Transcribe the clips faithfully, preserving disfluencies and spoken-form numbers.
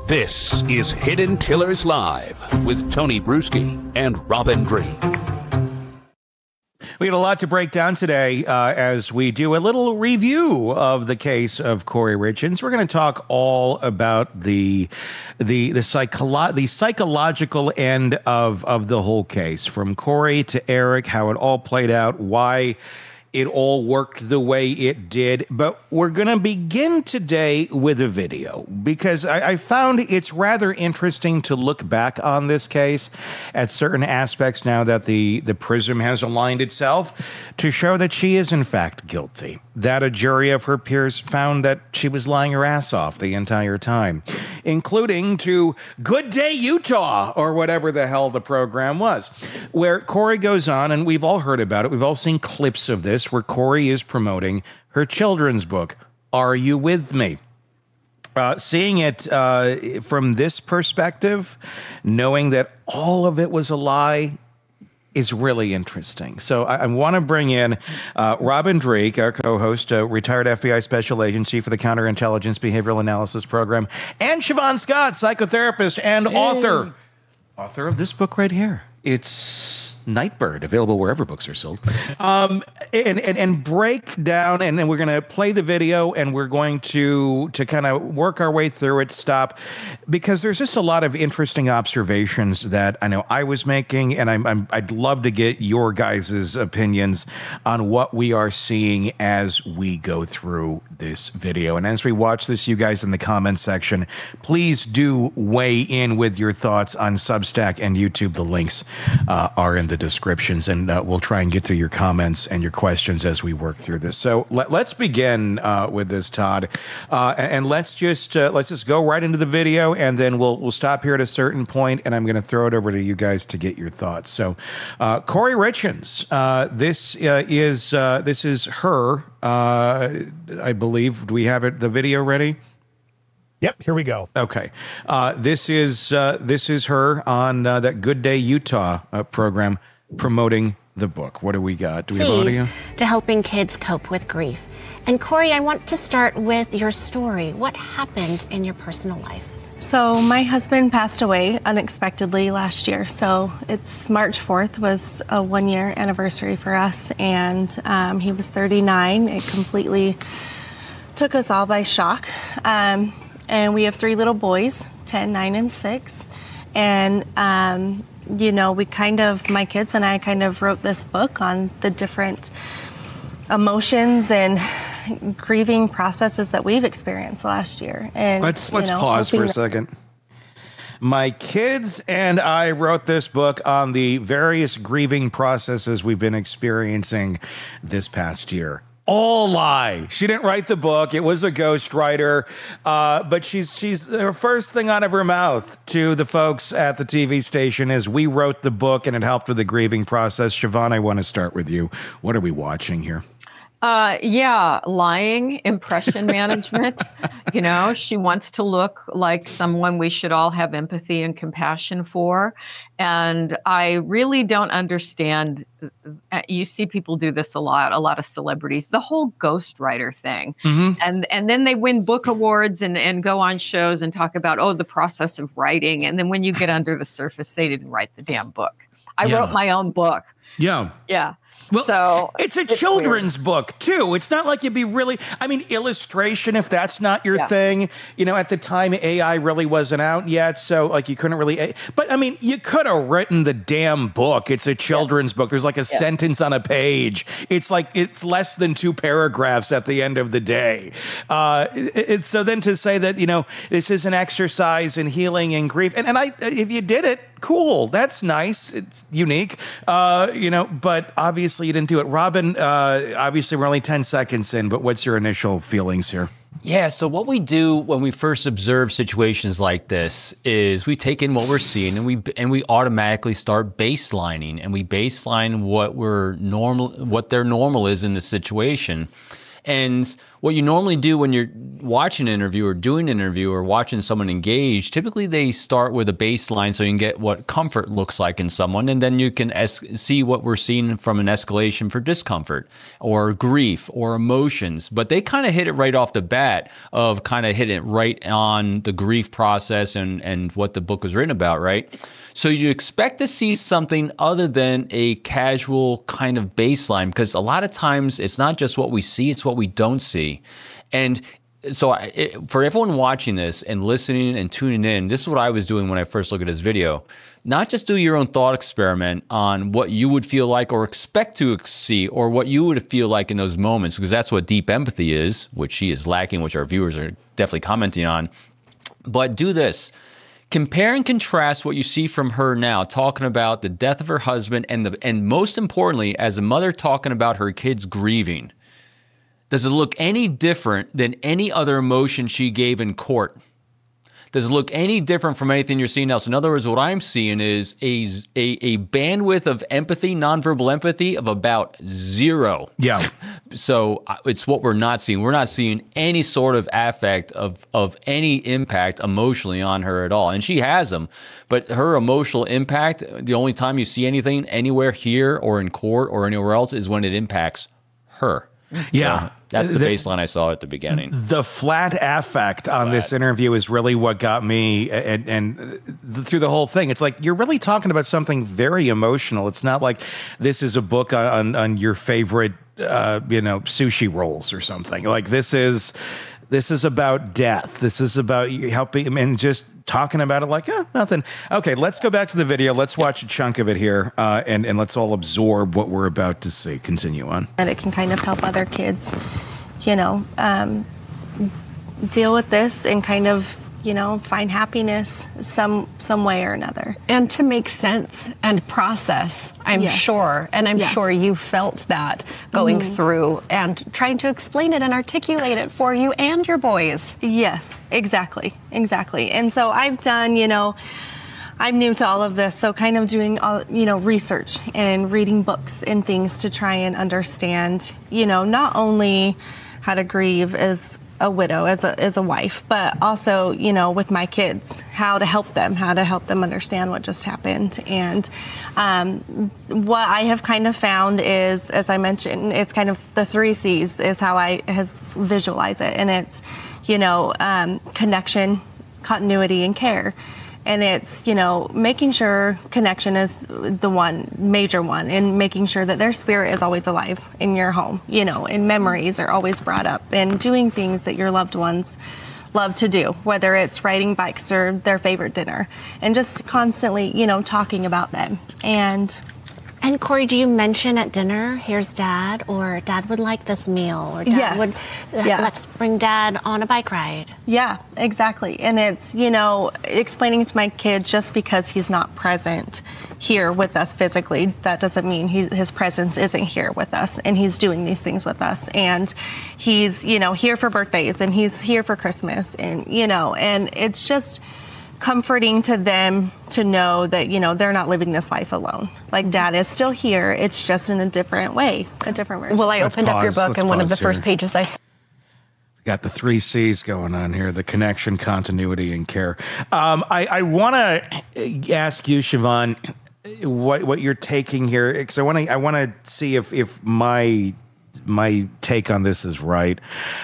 This is Hidden Killers Live with Tony Bruschi and Robin Drake. We had a lot to break down today uh, as we do a little review of the case of Kouri Richins. We're going to talk all about the the the, psycholo- the psychological end of, of the whole case, from Kouri to Eric, how it all played out, why it all worked the way it did. But we're going to begin today with a video because I, I found it's rather interesting to look back on this case at certain aspects now that the, the prism has aligned itself to show that she is in fact guilty, that a jury of her peers found that she was lying her ass off the entire time, including to Good Day Utah, or whatever the hell the program was, where Kouri goes on, and we've all heard about it. We've all seen clips of this where Kouri is promoting her children's book, Are You With Me? Uh, seeing it uh, from this perspective, knowing that all of it was a lie, is really interesting. So I, I want to bring in uh, Robin Drake, our co-host, uh, retired F B I Special Agent, Chief of the Counterintelligence Behavioral Analysis Program, and Siobhan Scott, psychotherapist and Yay. author, author of this book right here. It's Nightbird, available wherever books are sold. Um, and, and and break down, and then we're going to play the video, and we're going to to kind of work our way through it, stop, because there's just a lot of interesting observations that I know I was making, and I'm, I'm I'd love to get your guys' opinions on what we are seeing as we go through this video. And as we watch this, you guys in the comments section, please do weigh in with your thoughts on Substack and YouTube. The links uh, are in the descriptions, and uh, we'll try and get through your comments and your questions as we work through this. So let, let's begin uh, with this, Todd, uh, and, and let's just uh, let's just go right into the video, and then we'll we'll stop here at a certain point, and I'm going to throw it over to you guys to get your thoughts. So, uh, Kouri Richins, uh, this uh, is uh, this is her, uh, I believe. Do we have it? The video ready? Yep, here we go. Okay, uh, this is uh, this is her on uh, that Good Day Utah uh, program promoting the book. What do we got? Do we have audio? To helping kids cope with grief. And Kouri, I want to start with your story. What happened in your personal life? So my husband passed away unexpectedly last year. So it's March fourth was a one-year anniversary for us, and um, he was thirty-nine. It completely took us all by shock. Um, And we have three little boys, ten, nine, and six. And, um, you know, we kind of, my kids and I kind of wrote this book on the different emotions and grieving processes that we've experienced last year. And let's let's you know, pause for a second. My kids and I wrote this book on the various grieving processes we've been experiencing this past year. All lie. She didn't write the book. It was a ghostwriter. Uh, but she's she's her first thing out of her mouth to the folks at the T V station is, we wrote the book and it helped with the grieving process. Siobhan, I want to start with you. What are we watching here? Uh, yeah, lying, impression management. You know, she wants to look like someone we should all have empathy and compassion for. And I really don't understand. You see people do this a lot, a lot of celebrities, the whole ghostwriter thing. Mm-hmm. And and then they win book awards and, and go on shows and talk about, oh, the process of writing. And then when you get under the surface, they didn't write the damn book. I yeah. wrote my own book. Yeah. Yeah. Well, so it's a it's children's weird. book, too. It's not like you'd be really, I mean, illustration, if that's not your yeah. thing, you know, at the time, A I really wasn't out yet. So, like, you couldn't really, but I mean, you could have written the damn book. It's a children's yeah. book. There's like a yeah. sentence on a page. It's like, it's less than two paragraphs at the end of the day. Uh, it, it, so then to say that, you know, this is an exercise in healing and grief. And, and I, if you did it, cool. That's nice. It's unique. Uh, you know, but obviously you didn't do it. Robin, uh, obviously we're only ten seconds in, but what's your initial feelings here? Yeah, so what we do when we first observe situations like this is we take in what we're seeing and we and we automatically start baselining, and we baseline what we're normal, what their normal is in the situation. And what you normally do when you're watching an interview or doing an interview or watching someone engage, typically they start with a baseline so you can get what comfort looks like in someone, and then you can es- see what we're seeing from an escalation for discomfort or grief or emotions. But they kind of hit it right off the bat of kind of hit it right on the grief process and, and what the book was written about, right? So you expect to see something other than a casual kind of baseline, because a lot of times it's not just what we see, it's what we don't see. And so I, it, for everyone watching this and listening and tuning in, this is what I was doing when I first looked at this video. Not just do your own thought experiment on what you would feel like or expect to see, or what you would feel like in those moments, because that's what deep empathy is, which she is lacking, which our viewers are definitely commenting on. But do this. Compare and contrast what you see from her now, talking about the death of her husband, and the and most importantly, as a mother talking about her kids grieving. Does it look any different than any other emotion she gave in court? Does it look any different from anything you're seeing else? In other words, what I'm seeing is a, a, a bandwidth of empathy, nonverbal empathy, of about zero. Yeah. So it's what we're not seeing. We're not seeing any sort of affect of, of any impact emotionally on her at all. And she has them. But her emotional impact, the only time you see anything anywhere here or in court or anywhere else is when it impacts her. Yeah. So that's the, the baseline I saw at the beginning. The flat affect on flat. This interview is really what got me, and, and through the whole thing, it's like you're really talking about something very emotional. It's not like this is a book on, on, on your favorite, uh, you know, sushi rolls or something. Like this is, this is about death. This is about helping and just talking about it like, eh, nothing. Okay, let's go back to the video. Let's watch a chunk of it here, uh, and, and let's all absorb what we're about to see. Continue on. And it can kind of help other kids, you know, um, deal with this and kind of, you know, find happiness some some way or another. And to make sense and process, I'm yes. sure. And I'm yeah. sure you felt that going mm-hmm. through and trying to explain it and articulate it for you and your boys. Yes, exactly, exactly. And so I've done, you know, I'm new to all of this, so kind of doing, all, you know, research and reading books and things to try and understand, you know, not only how to grieve as a widow, as a as a wife, but also, you know, with my kids, how to help them, how to help them understand what just happened. And um, what I have kind of found is, as I mentioned, it's kind of the three C's is how I has visualize it, and it's, you know, um, connection, continuity, and care. And it's, you know, making sure connection is the one major one, and making sure that their spirit is always alive in your home, you know, and memories are always brought up, and doing things that your loved ones love to do, whether it's riding bikes or their favorite dinner, and just constantly, you know, talking about them. And And Corey, do you mention at dinner, here's Dad, or Dad would like this meal, or Dad yes. would, yeah. let's bring Dad on a bike ride? Yeah, exactly. And it's, you know, explaining to my kid, just because he's not present here with us physically, that doesn't mean he, his presence isn't here with us, and he's doing these things with us. And he's, you know, here for birthdays, and he's here for Christmas, and, you know, and it's just comforting to them to know that, you know, they're not living this life alone. Like, Dad is still here. It's just in a different way, a different version. Well, I Let's opened pause. up your book, Let's and one of the pause first here. pages I saw. Got the three C's going on here: the connection, continuity, and care. Um, I, I want to ask you, Siobhan, what what you're taking here, because I want to I want to see if if my my take on this is right.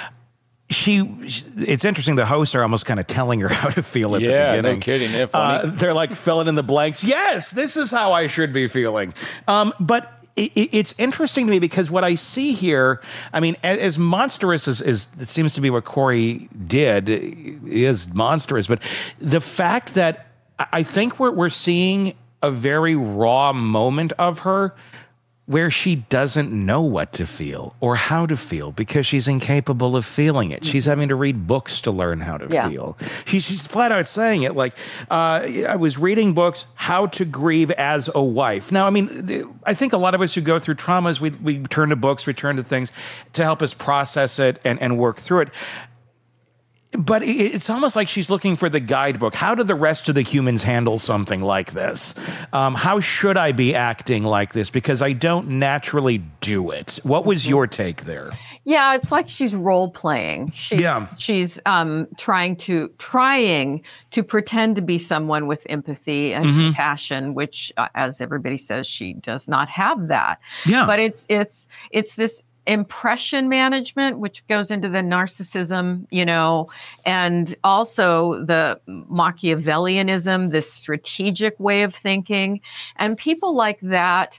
She, it's interesting. The hosts are almost kind of telling her how to feel at Yeah, the beginning. no kidding. Isn't it funny? Uh, they're like filling in the blanks. Yes, this is how I should be feeling. Um, but it, it's interesting to me because what I see here, I mean, as, as monstrous as, as it seems to be what Corey did is monstrous, but the fact that I think we're we're seeing a very raw moment of her, where she doesn't know what to feel or how to feel because she's incapable of feeling it. She's having to read books to learn how to Yeah. feel. She, she's flat out saying it. Like, uh, I was reading books, How to Grieve as a Wife. Now, I mean, I think a lot of us who go through traumas, we, we turn to books, we turn to things to help us process it and, and work through it. But it's almost like she's looking for the guidebook. How do the rest of the humans handle something like this? Um, how should I be acting like this? Because I don't naturally do it. What was your take there? Yeah, it's like she's role playing. She's, Yeah. she's um, trying to trying to pretend to be someone with empathy and Mhm. compassion, which, uh, as everybody says, she does not have that. Yeah. But it's it's it's this impression management, which goes into the narcissism, you know, and also the Machiavellianism, this strategic way of thinking. And people like that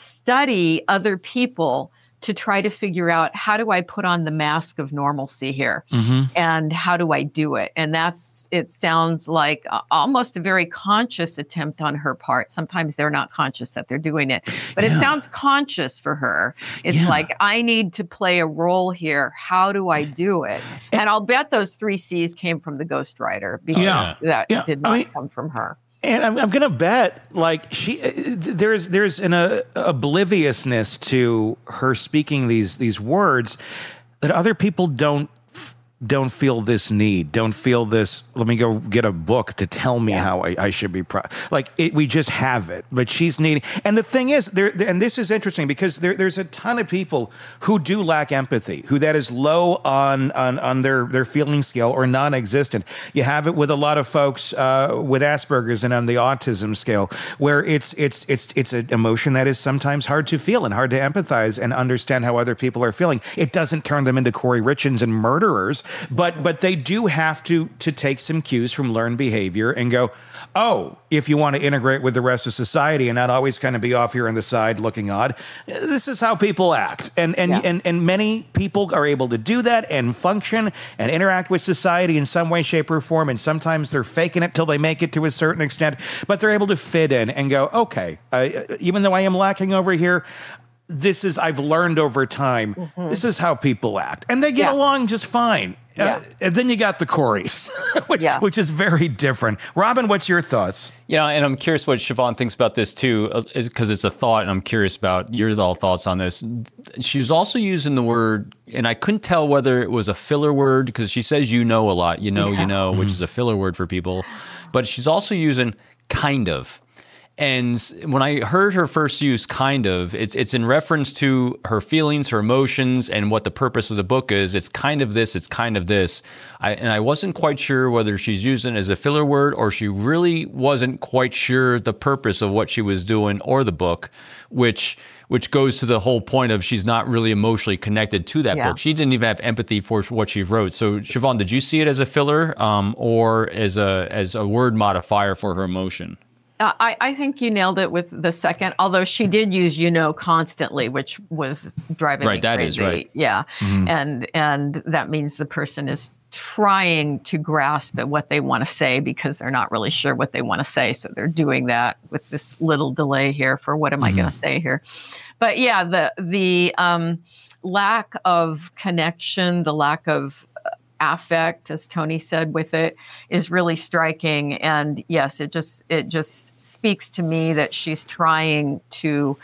study other people to try to figure out, how do I put on the mask of normalcy here? Mm-hmm. And how do I do it? And that's, it sounds like uh, almost a very conscious attempt on her part. Sometimes they're not conscious that they're doing it, but Yeah. it sounds conscious for her. It's Yeah. like, I need to play a role here. How do I do it? And I'll bet those three C's came from the ghostwriter, because Yeah. that Yeah. did I not mean- come from her. And I'm, I'm gonna bet, like she, uh, there's there's an uh, obliviousness to her speaking these these words that other people don't don't feel this need, don't feel this. Let me go get a book to tell me how I, I should be. Pro- like it, we just have it, but she's needing. And the thing is, there, and this is interesting because there, there's a ton of people who do lack empathy, who that is low on on on their their feeling scale or non-existent. You have it with a lot of folks uh, with Asperger's and on the autism scale, where it's it's it's it's an emotion that is sometimes hard to feel and hard to empathize and understand how other people are feeling. It doesn't turn them into Corey Richins and murderers. But but they do have to to take some cues from learned behavior and go, oh, if you want to integrate with the rest of society and not always kind of be off here on the side looking odd, this is how people act. And and, Yeah. and and many people are able to do that and function and interact with society in some way, shape, or form. And sometimes they're faking it till they make it to a certain extent, but they're able to fit in and go, okay, I, even though I am lacking over here, this is, I've learned over time, mm-hmm. this is how people act. And they get Yeah. along just fine. Yeah. Uh, and then you got the Coreys, which, Yeah. which is very different. Robin, what's your thoughts? Yeah, and I'm curious what Siobhan thinks about this too, because it's a thought, and I'm curious about your all thoughts on this. She was also using the word, and I couldn't tell whether it was a filler word, because she says you know a lot, you know, Yeah. you know, which is a filler word for people. But she's also using kind of. And when I heard her first use kind of, it's it's in reference to her feelings, her emotions, and what the purpose of the book is. It's kind of this, it's kind of this. I, and I wasn't quite sure whether she's using it as a filler word or she really wasn't quite sure the purpose of what she was doing or the book, which which goes to the whole point of she's not really emotionally connected to that Yeah. book. She didn't even have empathy for what she wrote. So Siobhan, did you see it as a filler um, or as a as a word modifier for her emotion? Uh, I, I think you nailed it with the second, although she did use you know constantly, which was driving Right, me that crazy. is right. Yeah. And and that means the person is trying to grasp at what they want to say because they're not really sure what they want to say. So they're doing that with this little delay here for what am I going to say here. But yeah, the the um, lack of connection, the lack of affect, as Tony said, with it is really striking. And yes, it just it just speaks to me that she's trying to,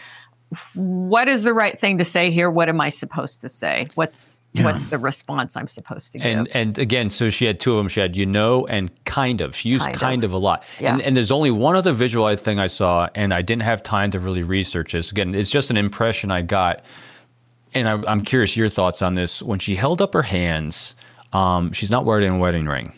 what is the right thing to say here? What am I supposed to say? What's Yeah. what's the response I'm supposed to give? And and again, so she had two of them. She had you know and kind of. She used Kind kind, of. of. a lot. Yeah. And and there's only one other visual thing I saw, and I didn't have time to really research this. Again, it's just an impression I got. And I, I'm curious your thoughts on this. When she held up her hands, um, she's not wearing a wedding ring.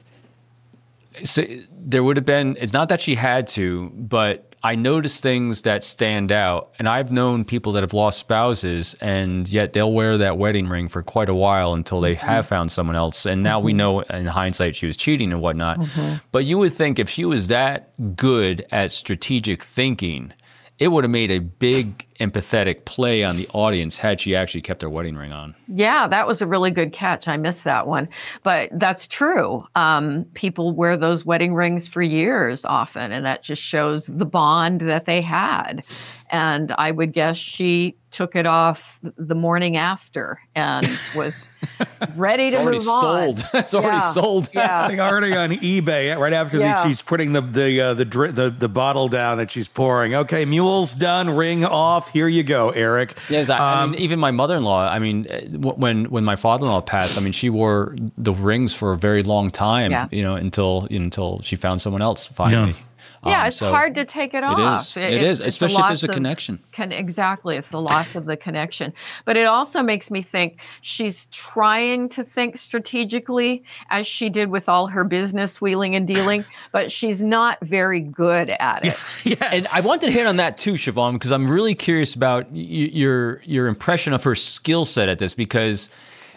So there would have been, it's not that she had to, but I noticed things that stand out. And I've known people that have lost spouses, and yet they'll wear that wedding ring for quite a while until they Mm-hmm. have found someone else. And now we know in hindsight she was cheating and whatnot. Mm-hmm. But you would think if she was that good at strategic thinking, it would have made a big empathetic play on the audience had she actually kept her wedding ring on. Yeah, that was a really good catch. I missed that one. But that's true. Um, people wear those wedding rings for years often, and that just shows the bond that they had. And I would guess she took it off the morning after and was ready to It's already move on. sold. It's already Yeah. sold. Yeah. Like already on eBay right after Yeah. the, she's putting the the, uh, the dri- the the bottle down that she's pouring. Okay, mule's done, ring off. off. Here you go, Eric. Yes, I, I Um, mean, even my mother-in-law. I mean, uh, w- when when my father-in-law passed, I mean, she wore the rings for a very long time. Yeah. You know, until until she found someone else finally. Yeah. Yeah, Um, it's so hard to take it, It off. is. It is, it's especially the if there's a loss of connection. Con- exactly. It's the loss of the connection. But it also makes me think she's trying to think strategically, as she did with all her business wheeling and dealing, but she's not very good at it. yes. And I wanted to hit on that too, Siobhan, because I'm really curious about y- your your impression of her skill set at this. Because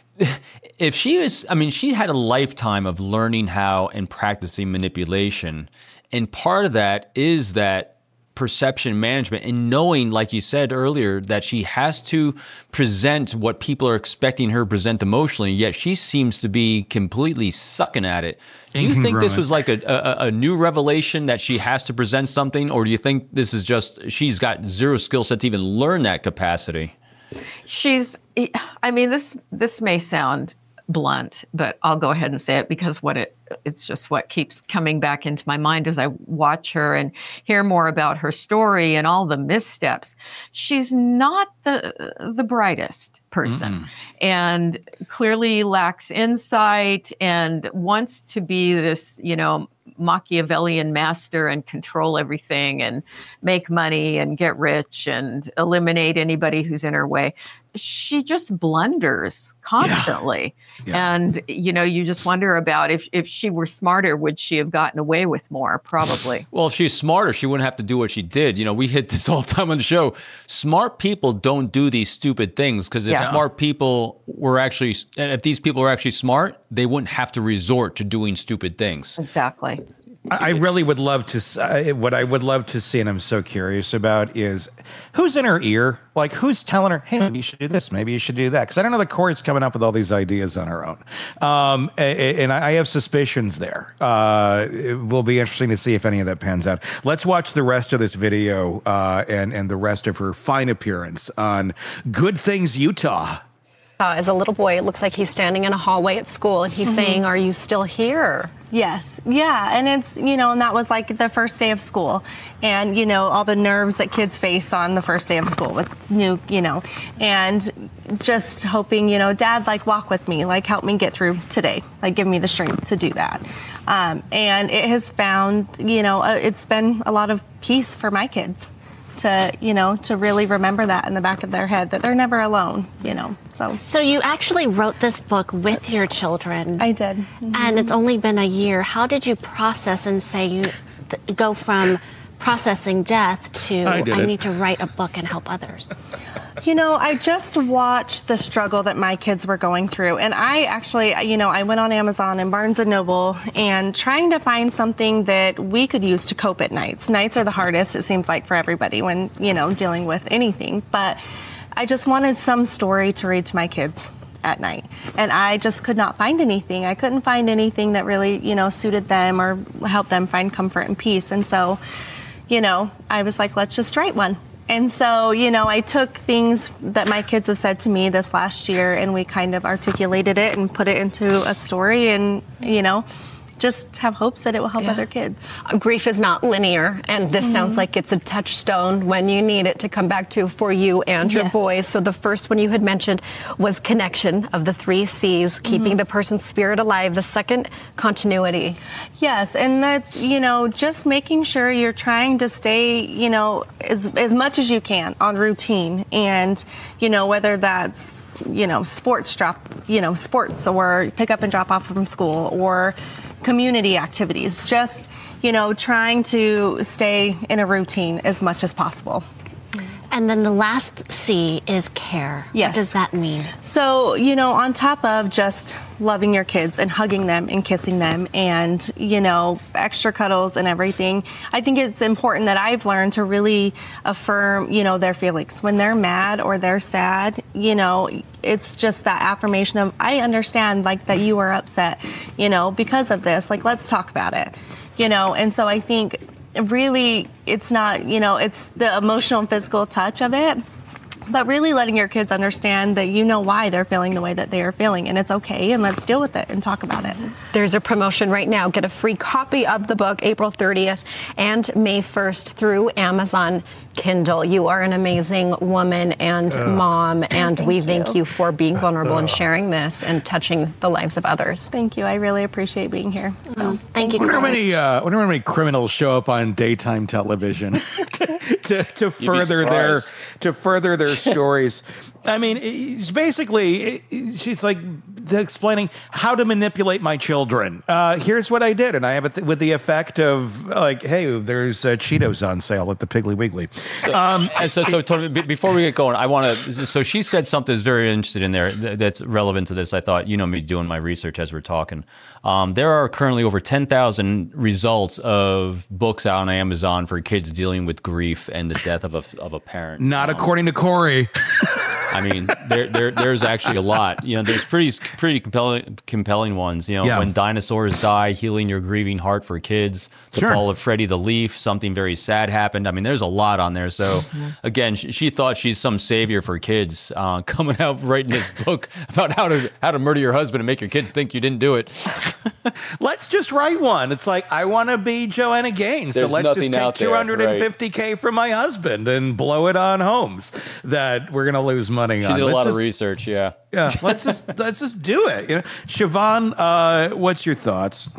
if she was, I mean, she had a lifetime of learning how and practicing manipulation, and part of that is that perception management and knowing, like you said earlier, that she has to present what people are expecting her to present emotionally, yet she seems to be completely sucking at it. Do you think this Incongruent. was like a, a, a new revelation that she has to present something, or do you think this is just she's got zero skill set to even learn that capacity? She's, I mean, this this may sound blunt, but I'll go ahead and say it because what it it's just what keeps coming back into my mind as I watch her and hear more about her story and all the missteps. She's not the the brightest person, mm-hmm. and clearly lacks insight and wants to be this, you know, Machiavellian master and control everything and make money and get rich and eliminate anybody who's in her way. She just blunders constantly. Yeah. Yeah. And, you know, you just wonder about if, if she were smarter, would she have gotten away with more? Probably. Well, if she's smarter, she wouldn't have to do what she did. You know, we hit this all the time on the show. Smart people don't do these stupid things, because if Yeah. smart people were actually, if these people were actually smart, they wouldn't have to resort to doing stupid things. Exactly. I really would love to. Uh, what I would love to see, and I'm so curious about, is who's in her ear. Like, who's telling her, "Hey, maybe you should do this. Maybe you should do that." Because I don't know, the Corey's coming up with all these ideas on her own, um, and, and I have suspicions there. Uh, it will be interesting to see if any of that pans out. Let's watch the rest of this video uh, and and the rest of her fine appearance on Good Things Utah. Uh, as a little boy, it looks like he's standing in a hallway at school and he's mm-hmm. saying, "Are you still here?" Yes. Yeah. And it's, you know, and that was like the first day of school, and, you know, all the nerves that kids face on the first day of school with new, you know, and just hoping, you know, Dad, like, walk with me, like, help me get through today, like, give me the strength to do that. Um, and it has found, you know, uh, it's been a lot of peace for my kids to, you know, to really remember that in the back of their head, that they're never alone, you know. So So you actually wrote this book with your children. I did. Mm-hmm. And it's only been a year. How did you process and say you th- go from processing death to I, I need to write a book and help others? You know, I just watched the struggle that my kids were going through. And I actually, you know, I went on Amazon and Barnes and Noble and trying to find something that we could use to cope at nights. Nights are the hardest, it seems like, for everybody when, you know, dealing with anything. But I just wanted some story to read to my kids at night. And I just could not find anything. I couldn't find anything that really, you know, suited them or helped them find comfort and peace. And so, you know, I was like, let's just write one. And so, you know, I took things that my kids have said to me this last year and we kind of articulated it and put it into a story and, you know, just have hopes that it will help Yeah. other kids. Grief is not linear, and this mm-hmm. sounds like it's a touchstone when you need it to come back to for you and your Yes. boys. So the first one you had mentioned was connection of the three C's, keeping mm-hmm. the person's spirit alive. The second, continuity. Yes, and that's, you know, just making sure you're trying to stay, you know, as as much as you can on routine, and, you know, whether that's, you know, sports drop, you know, sports or pick up and drop off from school or community activities, just, you know, trying to stay in a routine as much as possible. And then the last C is care. Yes. What does that mean? So, you know, on top of just loving your kids and hugging them and kissing them and, you know, extra cuddles and everything, I think it's important that I've learned to really affirm, you know, their feelings. When they're mad or they're sad, you know, it's just that affirmation of, I understand, like, that you are upset, you know, because of this. Like, let's talk about it, you know. And so I think really it's not, you know, it's the emotional and physical touch of it. But really letting your kids understand that you know why they're feeling the way that they are feeling, and it's okay, and let's deal with it and talk about it. There's a promotion right now. Get a free copy of the book April thirtieth and May first through Amazon Kindle. You are an amazing woman and Ugh. mom, and Thank we you. thank you for being vulnerable and sharing this and touching the lives of others. Thank you. I really appreciate being here. So, Thank you. I wonder how Corey. many, uh, I wonder how many criminals show up on daytime television to, to further their to further their stories. I mean, it's basically, she's like explaining how to manipulate my children. Uh, here's what I did, and I have it th- with the effect of like, hey, there's uh, Cheetos on sale at the Piggly Wiggly. Um, And so, so Tony, be- before we get going, I want to. So she said something that's very interesting in there th- that's relevant to this. I thought, you know, me doing my research as we're talking. Um, there are currently over ten thousand results of books out on Amazon for kids dealing with grief and the death of a of a parent. not Um, according to Corey. I mean, there, there, there's actually a lot. You know, there's pretty, pretty compelling, compelling ones. You know, Yeah. When Dinosaurs Die, Healing Your Grieving Heart for Kids, The Sure. Fall of Freddie the Leaf, Something Very Sad Happened. I mean, there's a lot on there. So, again, she, she thought she's some savior for kids, uh, coming out writing this book about how to how to murder your husband and make your kids think you didn't do it. Let's just write one. It's like, I want to be Joanna Gaines, so There's let's just nothing take out there, two hundred fifty K from my husband and blow it on homes that we're going to lose money She on. did a Let's lot just, of research, yeah. Yeah, let's just let's just do it. You know, Siobhan, uh, what's your thoughts?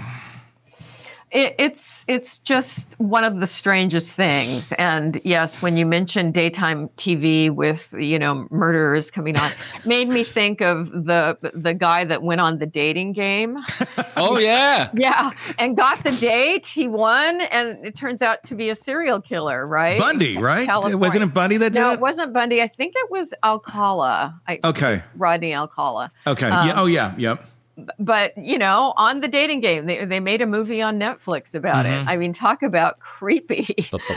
It, it's it's just one of the strangest things. And yes, when you mentioned daytime T V with, you know, murderers coming on, it made me think of the the guy that went on the dating game. Oh, yeah. Yeah, and got the date. He won, and it turns out to be a serial killer, right? Bundy, right? California. Wasn't it Bundy that did No, it? it wasn't Bundy. I think it was Alcala. I, Okay. Rodney Alcala. Okay. Um, yeah. Oh, yeah. Yep. But, you know, on the dating game, they, they made a movie on Netflix about Mm-hmm. it. I mean, talk about creepy.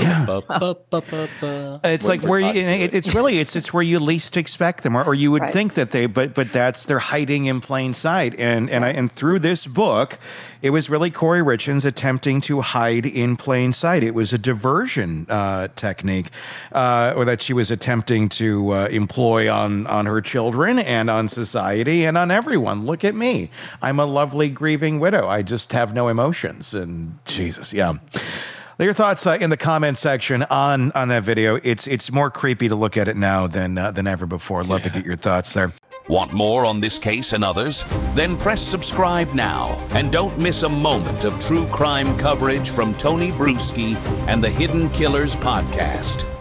It's like where you, it, it's really it's it's where you least expect them, or, or you would Right. think that they, but but that's they're hiding in plain sight. And and I and through this book, it was really Corey Richins attempting to hide in plain sight. It was a diversion uh, technique, uh, or that she was attempting to uh, employ on on her children and on society and on everyone. Look at me, I'm a lovely grieving widow. I just have no emotions. And Jesus, yeah. Your thoughts uh, in the comment section on on that video. It's it's more creepy to look at it now than uh, than ever before. Love to get your thoughts there. Want more on this case and others? Then press subscribe now and don't miss a moment of true crime coverage from Tony Bruschi and the Hidden Killers podcast.